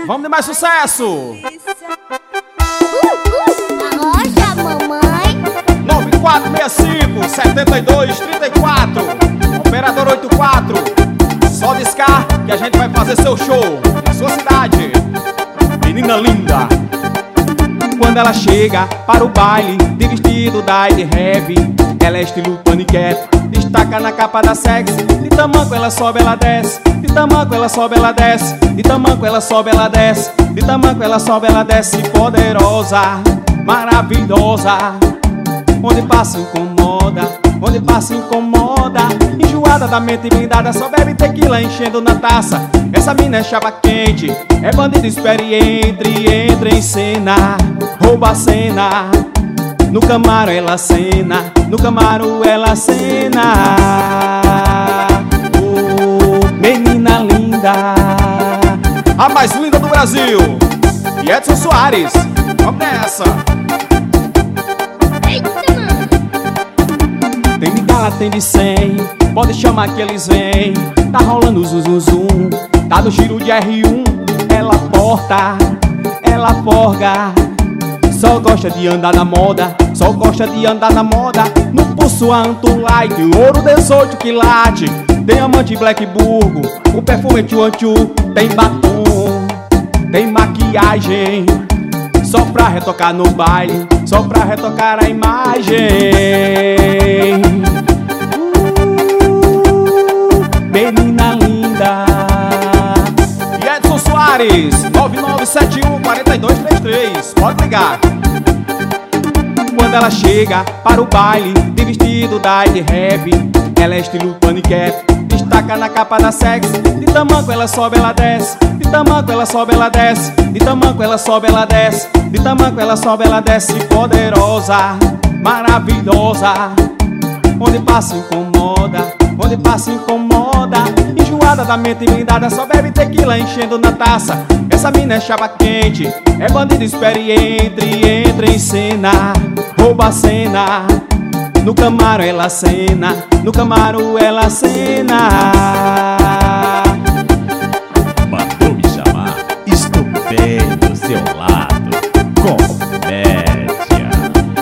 Vamos de mais sucesso. Arrocha, mamãe. 9465-7234. Operador 84. Só discar que a gente vai fazer seu show na sua cidade. Menina linda. Quando ela chega para o baile de vestido da de heavy, ela é estilo paniquete, destaca na capa da sexy. De tamanco ela sobe, ela desce. De tamanco ela sobe, ela desce. De tamanco ela sobe, ela desce. De tamanco ela sobe, ela desce. Poderosa, maravilhosa. Onde passa incomoda, onde passa incomoda. Enjoada da mente blindada, só bebe tequila enchendo na taça. Essa mina é chapa quente, é bandido experiente. Entra em cena, rouba a cena. No Camaro ela cena, no Camaro ela cena. Oh, menina linda, a mais linda do Brasil. E Edson Soares, vamos nessa. Tem de gala, tem de 100, pode chamar que eles vêm. Tá rolando o zum zum zum, tá no giro de R1. Ela porta, ela forga, só gosta de andar na moda, só gosta de andar na moda. No pulso a Antulite, ouro 18 quilate. Diamante Black Burgo, o perfume Tchuanchu. Tem batom, tem maquiagem, só pra retocar no baile, só pra retocar a imagem. Menina linda. E Edson Soares, 9971-4233. Pode ligar. Quando ela chega para o baile de vestido da de heavy, ela é estilo paniquete, destaca na capa da sexy. De tamanco ela sobe, ela desce. De tamanco ela sobe, ela desce. De tamanco ela sobe, ela desce. De tamanco ela sobe, ela desce. Poderosa, maravilhosa. Onde passa incomoda, onde passa incomoda. Enjoada da mente blindada, só bebe tequila enchendo na taça. Essa mina é chapa quente, é bandido experiente. Entra em cena, rouba a cena. No Camaro ela cena, no Camaro ela cena. Mandou me chamar, estou bem do seu lado. Comédia.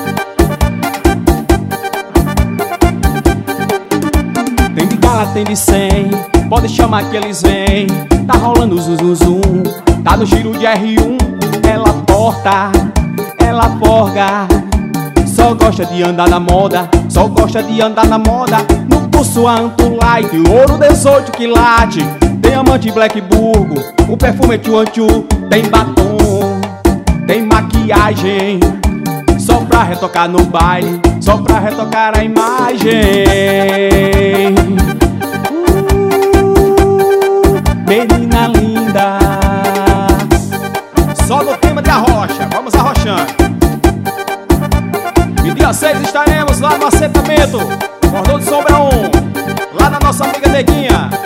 Tem de gala, tem de 100, pode chamar que eles vêm. Tá rolando o zum zum zum, tá no giro de R1. Ela porta, ela forga, só gosta de andar na moda, só gosta de andar na moda. No pulso a Antulite, ouro 18 quilate. Diamante Black Burgo, o perfume Tchuanchu. Tem batom, tem maquiagem, só pra retocar no baile, só pra retocar a imagem. Menina linda. Só no tema de arrocha, vamos arrochando. E dia 6 estaremos lá no assentamento Cordão de Sombra 1, lá na nossa amiga Neguinha.